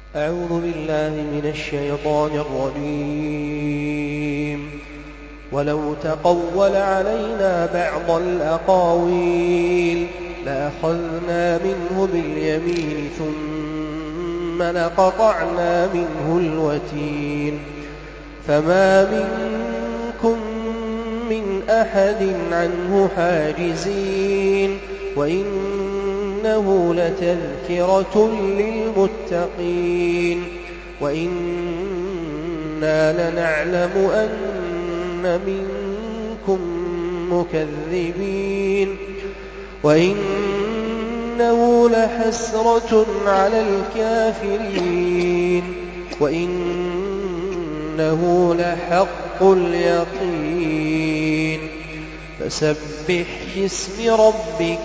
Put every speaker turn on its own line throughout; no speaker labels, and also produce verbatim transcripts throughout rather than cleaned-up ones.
أعوذ بالله من الشيطان الرجيم. ولو تقول علينا بعض الأقاويل لأخذنا منه باليمين ثم لقطعنا منه الوتين فما منكم من أحد عنه حاجزين وإنه لتذكرة للمتقين وإنا لنعلم أن منكم مكذبين وإنه لحسرة على الكافرين وإنه لحق اليقين فسبح باسم ربك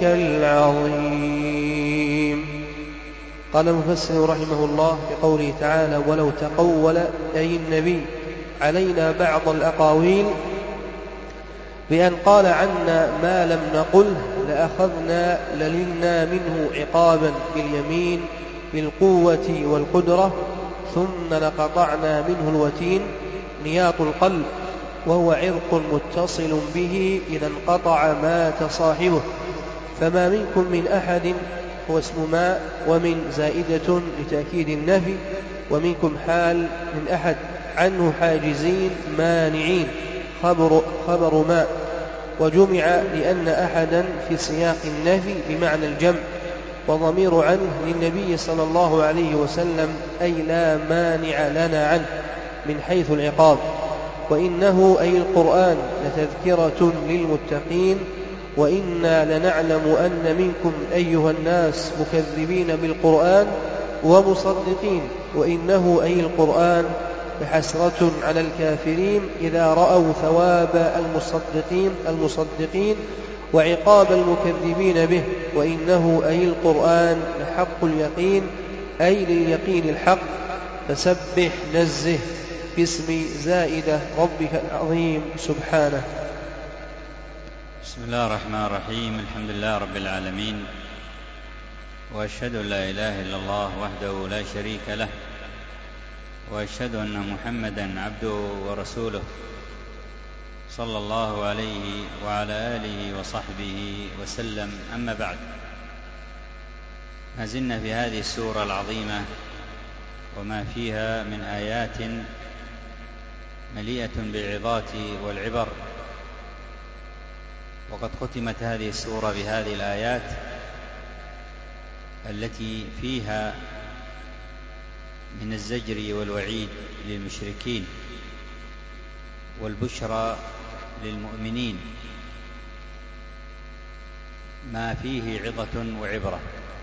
العظيم. قال المفسر رحمه الله في قوله تعالى ولو تقول أي النبي علينا بعض الأقاويل بأن قال عنا ما لم نقله لأخذنا للنا منه عقابا باليمين بالقوة والقدرة ثم لقطعنا منه الوتين نياط القلب وهو عرق متصل به إذا انقطع مات صاحبه. فما منكم من أحد هو اسم ما ومن زائدة لتأكيد النفي ومنكم حال من أحد عنه حاجزين مانعين خبر, خبر ما وجمع لأن أحدا في سياق النفي بمعنى الجمع وضمير عنه للنبي صلى الله عليه وسلم أي لا مانع لنا عنه من حيث العقاب. وإنه أي القرآن لتذكرة للمتقين وإنا لنعلم أن منكم أيها الناس مكذبين بالقرآن ومصدقين وإنه أي القرآن لحسرة على الكافرين إذا رأوا ثواب المصدقين المصدقين وعقاب المكذبين به وإنه أي القرآن لحق اليقين أي لليقين الحق. فسبح نزه باسم زائدة ربك العظيم سبحانه.
بسم الله الرحمن الرحيم. الحمد لله رب العالمين وأشهد أن لا إله إلا الله وحده لا شريك له وأشهد أن محمدا عبده ورسوله صلى الله عليه وعلى آله وصحبه وسلم. أما بعد، ما زلنا في هذه السورة العظيمة وما فيها من آيات مليئة بالعظات والعبر، وقد ختمت هذه السورة بهذه الآيات التي فيها من الزجر والوعيد للمشركين والبشرى للمؤمنين ما فيه عظة وعبرة.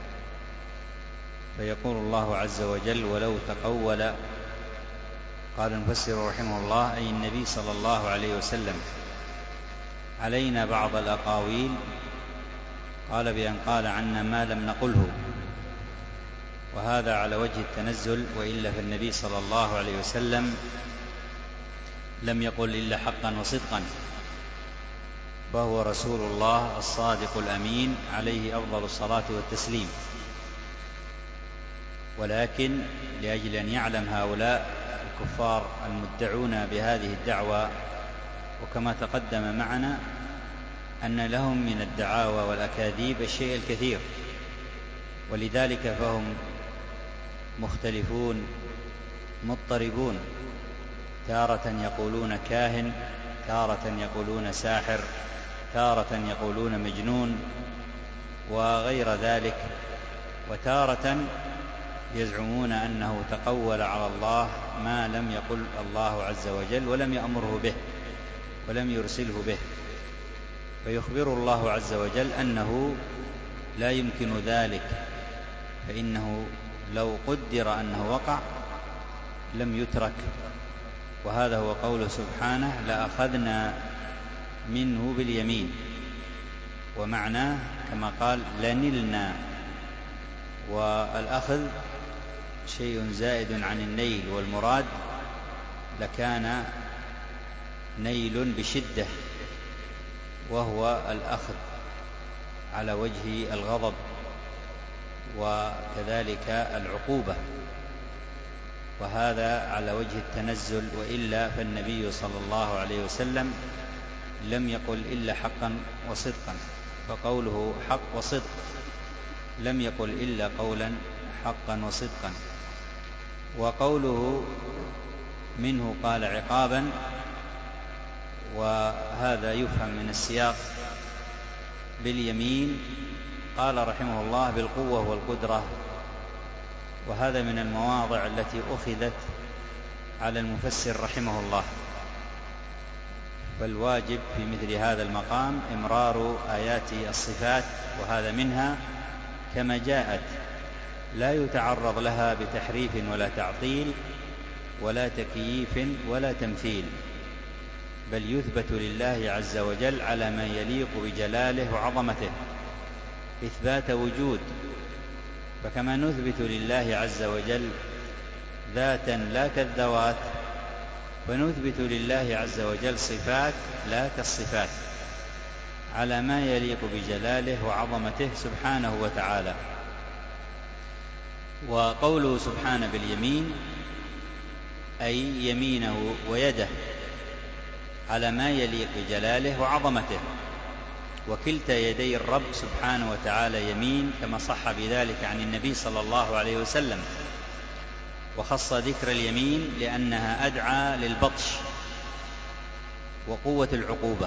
فيقول الله عز وجل ولو تقول، قال المفسر رحمه الله أي النبي صلى الله عليه وسلم علينا بعض الأقاويل، قال بأن قال عنا ما لم نقله، وهذا على وجه التنزل، وإلا فالنبي صلى الله عليه وسلم لم يقل إلا حقا وصدقا، فهو رسول الله الصادق الأمين عليه أفضل الصلاة والتسليم. ولكن لأجل أن يعلم هؤلاء الكفار المدعون بهذه الدعوة، وكما تقدم معنا أن لهم من الدعاوى والأكاذيب الشيء الكثير، ولذلك فهم مختلفون مضطربون، تارة يقولون كاهن، تارة يقولون ساحر، تارة يقولون مجنون وغير ذلك، وتارة يزعمون أنه تقول على الله ما لم يقل الله عز وجل ولم يأمره به ولم يرسله به. فيخبر الله عز وجل أنه لا يمكن ذلك، فإنه لو قدر أنه وقع لم يترك. وهذا هو قوله سبحانه لأخذنا منه باليمين، ومعناه كما قال لنلنا، والأخذ شيء زائد عن النيل، والمراد لكان نيل بشدة وهو الأخذ على وجه الغضب وكذلك العقوبة. وهذا على وجه التنزل، وإلا فالنبي صلى الله عليه وسلم لم يقل إلا حقا وصدقا، فقوله حق وصدق، لم يقل إلا قولا حقا وصدقا. وقوله منه قال عقابا، وهذا يفهم من السياق باليمين. قال رحمه الله بالقوة والقدرة، وهذا من المواضع التي أخذت على المفسر رحمه الله، فالواجب في مثل هذا المقام إمرار آيات الصفات، وهذا منها كما جاءت، لا يتعرض لها بتحريف ولا تعطيل ولا تكييف ولا تمثيل، بل يثبت لله عز وجل على ما يليق بجلاله وعظمته إثبات وجود. فكما نثبت لله عز وجل ذاتا لا كالذوات، فنثبت لله عز وجل صفات لا كالصفات على ما يليق بجلاله وعظمته سبحانه وتعالى. وقوله سبحانه باليمين أي يمينه ويده على ما يليق بجلاله وعظمته، وكلتا يدي الرب سبحانه وتعالى يمين، كما صح بذلك عن النبي صلى الله عليه وسلم، وخص ذكر اليمين لأنها أدعى للبطش وقوة العقوبة،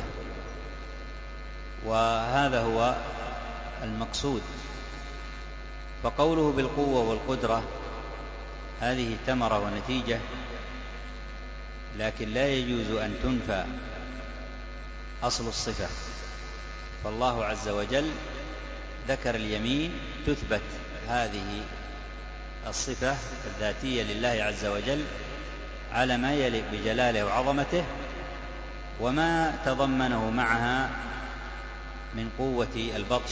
وهذا هو المقصود. فقوله بالقوة والقدرة هذه ثمرة ونتيجة، لكن لا يجوز أن تنفى أصل الصفة، فالله عز وجل ذكر اليمين تثبت هذه الصفة الذاتية لله عز وجل على ما يليق بجلاله وعظمته، وما تضمنه معها من قوة البطش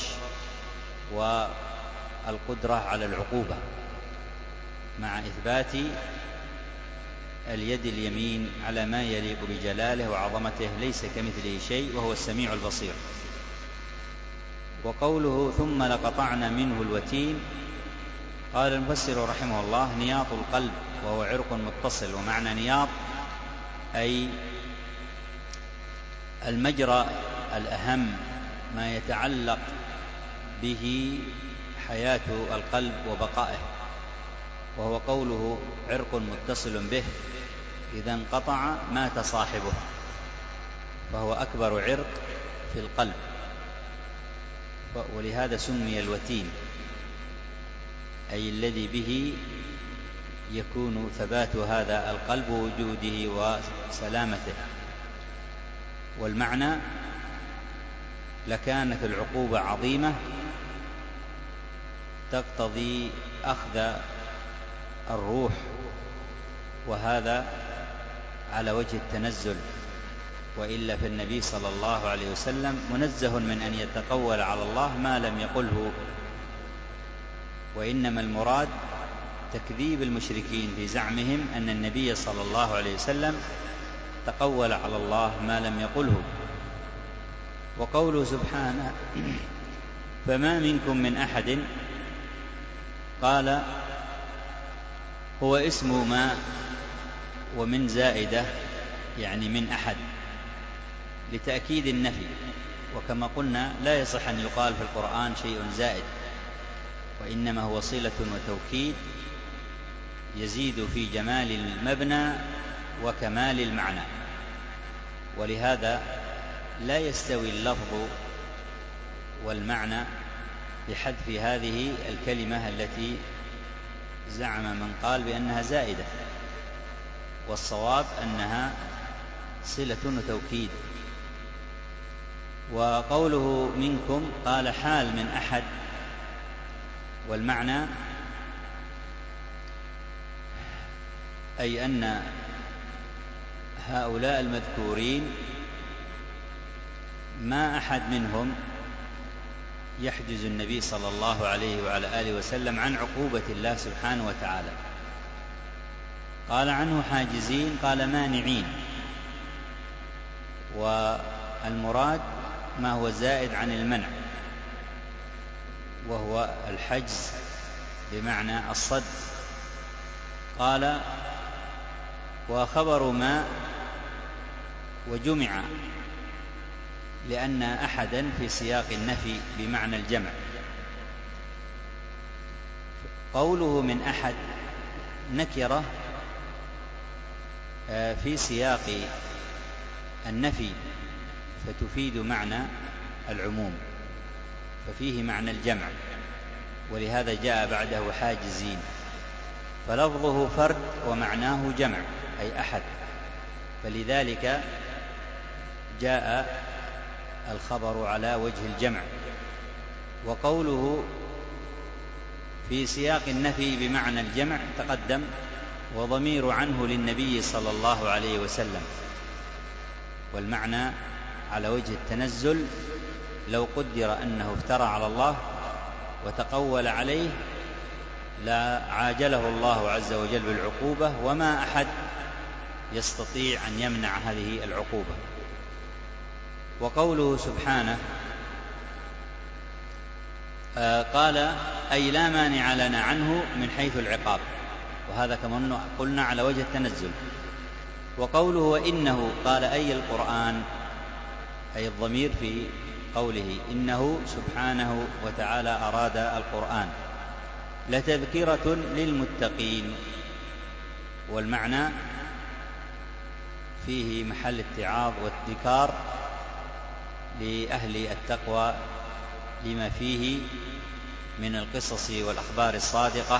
والقدرة على العقوبة، مع إثبات اليد اليمين على ما يليق بجلاله وعظمته، ليس كمثله شيء وهو السميع البصير. وقوله ثم لقطعنا منه الوتين، قال المفسر رحمه الله نياط القلب، وهو عرق متصل، ومعنى نياط أي المجرى الأهم، ما يتعلق به حياة القلب وبقائه، وهو قوله عرق متصل به، إذا انقطع مات صاحبه، فهو أكبر عرق في القلب، ولهذا سمي الوتين، أي الذي به يكون ثبات هذا القلب ووجوده وسلامته. والمعنى لكانت العقوبة عظيمة تقتضي أخذ الروح، وهذا على وجه التنزل، وإلا فالنبي صلى الله عليه وسلم منزه من أن يتقول على الله ما لم يقله، وإنما المراد تكذيب المشركين في زعمهم أن النبي صلى الله عليه وسلم تقول على الله ما لم يقله. وقوله سبحانه فما منكم من أحد، قال هو اسم ما ومن زائدة، يعني من أحد لتأكيد النفي، وكما قلنا لا يصح أن يقال في القرآن شيء زائد، وإنما هو صلة وتوكيد يزيد في جمال المبنى وكمال المعنى، ولهذا لا يستوي اللفظ والمعنى بحذف هذه الكلمة التي زعم من قال بأنها زائدة، والصواب أنها صلة وتوكيد. وقوله منكم قال حال من أحد، والمعنى أي أن هؤلاء المذكورين ما أحد منهم يحجز النبي صلى الله عليه وعلى آله وسلم عن عقوبة الله سبحانه وتعالى. قال عنه حاجزين، قال مانعين، والمراد ما هو زائد عن المنع، وهو الحجز بمعنى الصد، قال: وخبر ما وجمع لأن أحدا في سياق النفي بمعنى الجمع. قوله من أحد نكرة في سياق النفي فتفيد معنى العموم، ففيه معنى الجمع، ولهذا جاء بعده حاجزين، فلفظه فرد ومعناه جمع أي أحد، فلذلك جاء الخبر على وجه الجمع. وقوله في سياق النفي بمعنى الجمع تقدم، وضمير عنه للنبي صلى الله عليه وسلم، والمعنى على وجه التنزل، لو قدر أنه افترى على الله وتقول عليه لعاجله الله عز وجل بالعقوبة، وما أحد يستطيع أن يمنع هذه العقوبة. وقوله سبحانه آه قال: أي لا مانع لنا عنه من حيث العقاب، وهذا كما قلنا على وجه التنزل. وقوله وإنه قال أي القرآن، أي الضمير في قوله إنه سبحانه وتعالى أراد القرآن، لتذكرة للمتقين، والمعنى فيه محل اتعاظ والذكار لأهل التقوى لما فيه من القصص والأخبار الصادقة،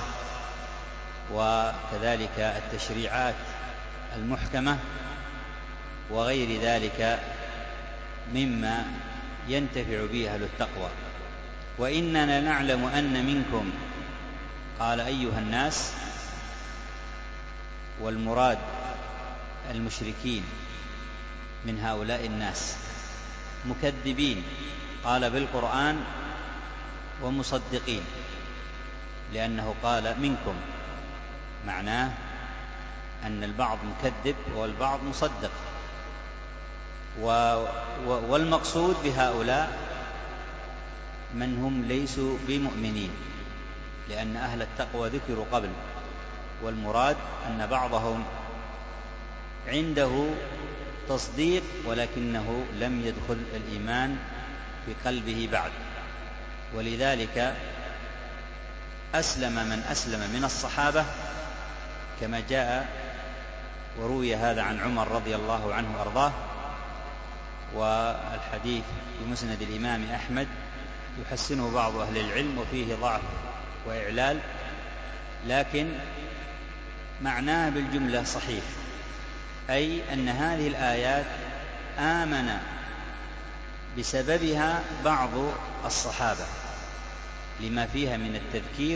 وكذلك التشريعات المحكمة وغير ذلك مما ينتفع به أهل التقوى. وإننا نعلم أن منكم، قال أيها الناس، والمراد المشركين من هؤلاء الناس، مكذبين، قال بالقرآن، ومصدقين، لأنه قال منكم، معناه أن البعض مكذب والبعض مصدق. والمقصود بهؤلاء من هم ليسوا بمؤمنين، لأن أهل التقوى ذكروا قبل، والمراد أن بعضهم عنده تصديق ولكنه لم يدخل الإيمان في قلبه بعد، ولذلك أسلم من أسلم من الصحابة، كما جاء وروي هذا عن عمر رضي الله عنه وأرضاه، والحديث في مسند الإمام أحمد يحسنه بعض أهل العلم وفيه ضعف وإعلال، لكن معناه بالجملة صحيح، أي أن هذه الآيات آمن بسببها بعض الصحابة لما فيها من التذكير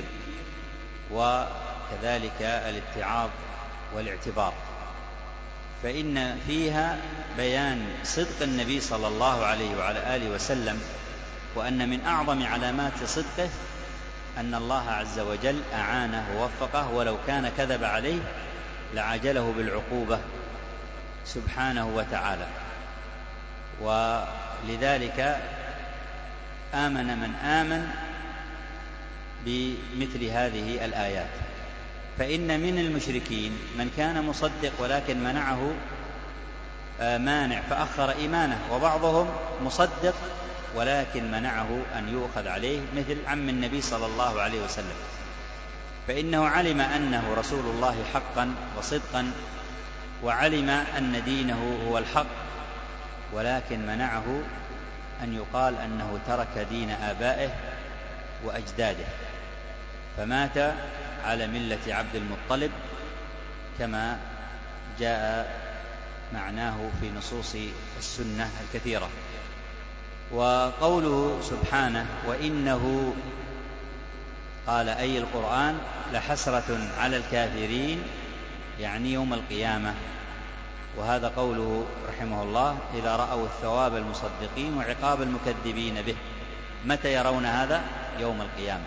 وكذلك الاتعاظ والاعتبار، فإن فيها بيان صدق النبي صلى الله عليه وعلى آله وسلم، وأن من أعظم علامات صدقه أن الله عز وجل أعانه ووفقه، ولو كان كذب عليه لعاجله بالعقوبة سبحانه وتعالى. ولذلك آمن من آمن بمثل هذه الآيات. فإن من المشركين من كان مصدق ولكن منعه مانع فأخر إيمانه، وبعضهم مصدق ولكن منعه أن يؤخذ عليه، مثل عم النبي صلى الله عليه وسلم، فإنه علم أنه رسول الله حقا وصدقا، وعلم أن دينه هو الحق، ولكن منعه أن يقال أنه ترك دين آبائه وأجداده، فمات على ملة عبد المطلب كما جاء معناه في نصوص السنة الكثيرة. وقوله سبحانه وإنه قال أي القرآن لحسرة على الكافرين، يعني يوم القيامة، وهذا قوله رحمه الله إذا رأوا الثواب المصدقين وعقاب المكذبين به. متى يرون هذا؟ يوم القيامة.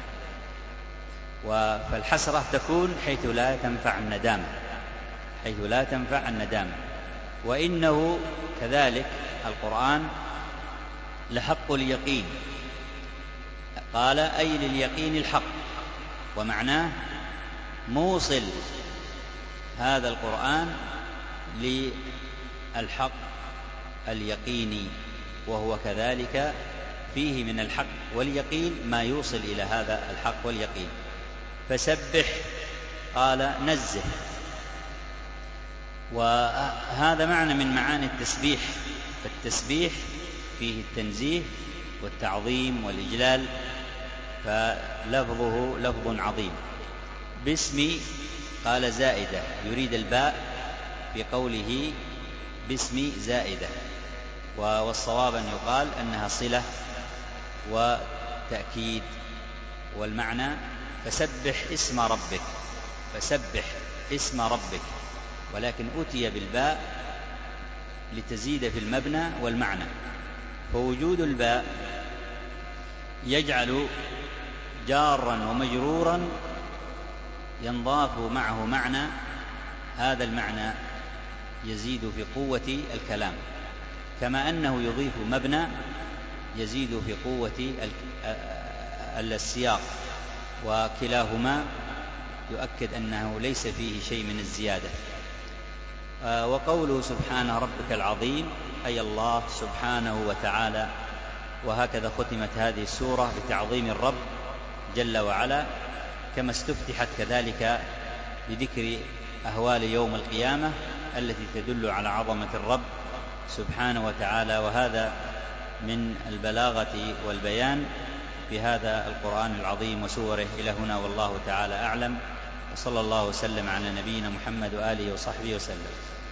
فالحسرة تكون حيث لا تنفع الندامة، حيث لا تنفع الندامة. وإنه كذلك القرآن لحق اليقين، قال أي لليقين الحق، ومعناه موصل هذا القرآن للحق اليقيني، وهو كذلك فيه من الحق واليقين ما يوصل إلى هذا الحق واليقين. فسبح قال نزه، وهذا معنى من معاني التسبيح. فالتسبيح فيه التنزيه والتعظيم والإجلال، فلفظه لفظ عظيم. باسم قال زائدة، يريد الباء في قوله باسم زائدة، والصواب أن يقال أنها صلة وتأكيد. والمعنى فسبح اسم ربك، فسبح اسم ربك، ولكن أتي بالباء لتزيد في المبنى والمعنى. فوجود الباء يجعل جارا ومجرورا ينضاف معه معنى، هذا المعنى يزيد في قوة الكلام، كما أنه يضيف مبنى يزيد في قوة السياق، وكلاهما يؤكد أنه ليس فيه شيء من الزيادة. وقوله سبحان ربك العظيم أي الله سبحانه وتعالى. وهكذا ختمت هذه السورة بتعظيم الرب جل وعلا، كما استفتحت كذلك بذكر أهوال يوم القيامة التي تدل على عظمة الرب سبحانه وتعالى. وهذا من البلاغة والبيان في هذا القرآن العظيم وسوره. إلى هنا والله تعالى أعلم، وصلى الله وسلم على نبينا محمد وآله وصحبه وسلم.